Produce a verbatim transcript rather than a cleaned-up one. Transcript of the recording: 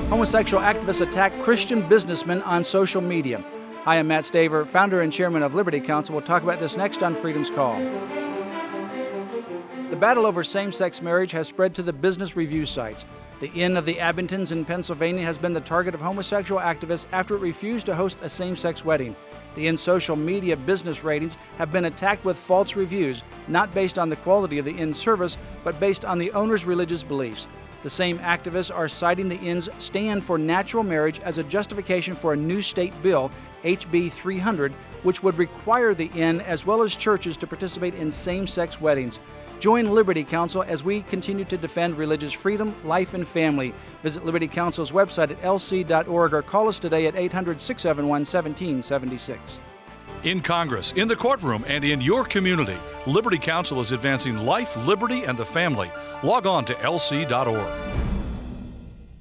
Homosexual activists attack Christian businessmen on social media. Hi, I'm Matt Staver, founder and chairman of Liberty Counsel. We'll talk about this next on Freedom's Call. The battle over same-sex marriage has spread to the business review sites. The Inn of the Abingtons in Pennsylvania has been the target of homosexual activists after it refused to host a same-sex wedding. The Inn's social media business ratings have been attacked with false reviews, not based on the quality of the Inn's service, but based on the owner's religious beliefs. The same activists are citing the Inn's stand for natural marriage as a justification for a new state bill, H B three hundred, which would require the Inn as well as churches to participate in same-sex weddings. Join Liberty Counsel as we continue to defend religious freedom, life, and family. Visit Liberty Counsel's website at L C dot org or call us today at eight hundred, six seven one, one seven seven six. In Congress, in the courtroom, and in your community, Liberty Counsel is advancing life, liberty, and the family. Log on to L C dot org.